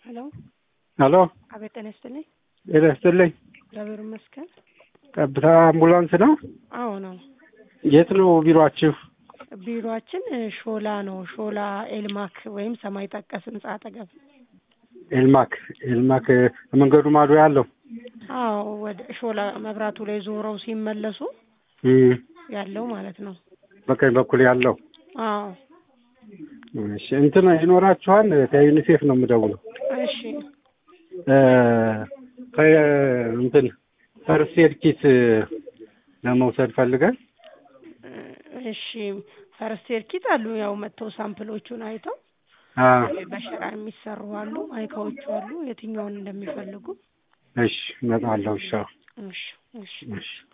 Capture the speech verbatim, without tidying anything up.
ሄሎ ሄሎ አቤት ጤና ይስጥልኝ። ጤና ይስጥልኝ። እግዚአብሔር ይመስገን። ቀጥታ አምቡላንስ ነው? አዎ ነው። የት ነው ቢሮአችሁ? ቢሮአችን ሾላ ነው። ሾላ ኤልማክ ወይም ሰማይ ጠቀስ ህንጻ አጠገብ። ኤልማክ ኤልማክ መንገዱ ማዶ ያለው? አዎ ወደ ሾላ መብራቱ ላይ ዞረው ሲመለሱ እም ያለው ማለት ነው። በቀኝ በኩል ያለው? አዎ። እሺ እንትን ይኖራችኋል? ከዩኒሴፍ ነው የምደውለው። እሺ እ እንትን ፈርስት ኤድ ኪት ለመውሰድ ፈልገን። እሺ ፈርስት ኤድ ኪት አሉ። ያው መጥተው ሳምፕሎቹን አይተው አ በሸራ የሚሰሩ አሉ፣ ማይካዎቹ አሉ። የትኛውን እንደሚፈልጉ እሺ እመጣለሁ። እሺ እሺ እሺ እሺ